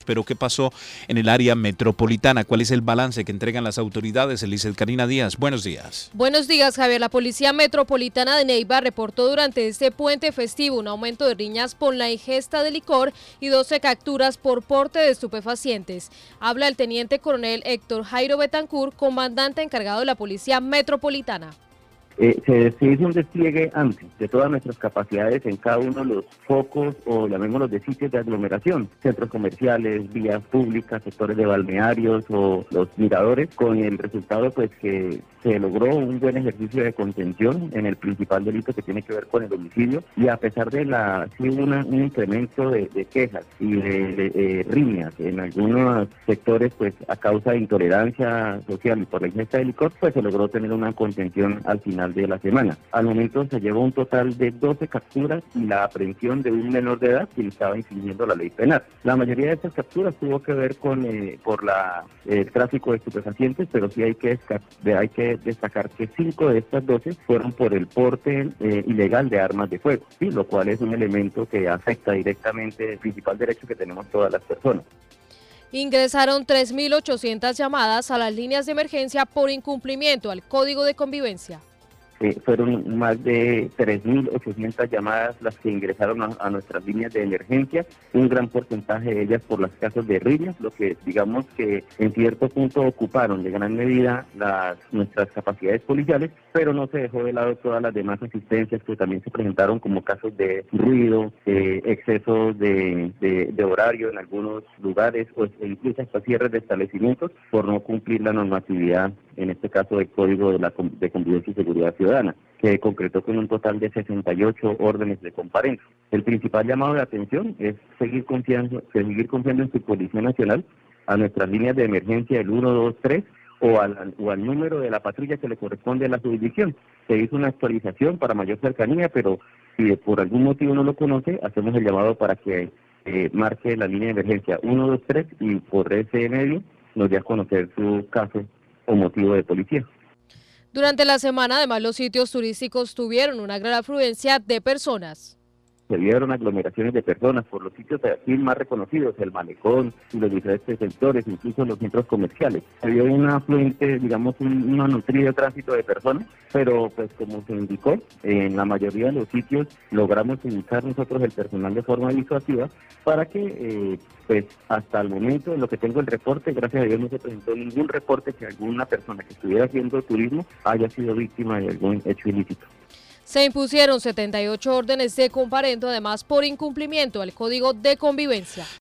pero ¿qué pasó en el área metropolitana? ¿Cuál es el balance que entregan las autoridades? Elizabeth Karina Díaz, buenos días. Buenos días, Javier. La Policía Metropolitana de Neiva reportó durante este puente festivo un aumento de riñas por la ingesta de licor y 12 capturas por porte de estupefacientes. Habla el teniente coronel Héctor Jairo Betancourt, comandante encargado de la Policía Metropolitana. Se hizo un despliegue amplio de todas nuestras capacidades en cada uno de los focos o llamémoslos de sitios de aglomeración, centros comerciales, vías públicas, sectores de balnearios o los miradores, con el resultado pues que se logró un buen ejercicio de contención en el principal delito que tiene que ver con el homicidio, y a pesar de un incremento de quejas y de riñas en algunos sectores pues a causa de intolerancia social y por la ingesta de licor, pues se logró tener una contención al final de la semana. Al momento se llevó un total de 12 capturas y la aprehensión de un menor de edad que estaba infringiendo la ley penal. La mayoría de estas capturas tuvo que ver con el tráfico de estupefacientes, pero sí hay que destacar que 5 de estas 12 fueron por el porte ilegal de armas de fuego, ¿sí? Lo cual es un elemento que afecta directamente el principal derecho que tenemos todas las personas. Ingresaron 3.800 llamadas a las líneas de emergencia por incumplimiento al Código de Convivencia. Fueron más de 3.800 llamadas las que ingresaron a nuestras líneas de emergencia, un gran porcentaje de ellas por los casos de riñas, lo que digamos que en cierto punto ocuparon de gran medida nuestras capacidades policiales, pero no se dejó de lado todas las demás asistencias que también se presentaron como casos de ruido, excesos de horario en algunos lugares o incluso hasta cierres de establecimientos por no cumplir la normatividad, en este caso del Código de Convivencia y Seguridad Ciudadana, que concretó con un total de 68 órdenes de comparencia. El principal llamado de atención es seguir confiando en su Policía Nacional, a nuestras líneas de emergencia del 123 o al número de la patrulla que le corresponde a la jurisdicción. Se hizo una actualización para mayor cercanía, pero si por algún motivo no lo conoce, hacemos el llamado para que marque la línea de emergencia 123 y por ese medio nos dé a conocer su caso o motivo de policía. Durante la semana, además, los sitios turísticos tuvieron una gran afluencia de personas. Se vieron aglomeraciones de personas por los sitios aquí más reconocidos, el malecón y los diferentes sectores, incluso los centros comerciales. Se vio una afluente, digamos, un nutrido tránsito de personas, pero pues como se indicó, en la mayoría de los sitios logramos indicar nosotros el personal de forma disuasiva para que pues hasta el momento, en lo que tengo el reporte, gracias a Dios no se presentó ningún reporte que alguna persona que estuviera haciendo turismo haya sido víctima de algún hecho ilícito. Se impusieron 78 órdenes de comparendo, además por incumplimiento al Código de Convivencia.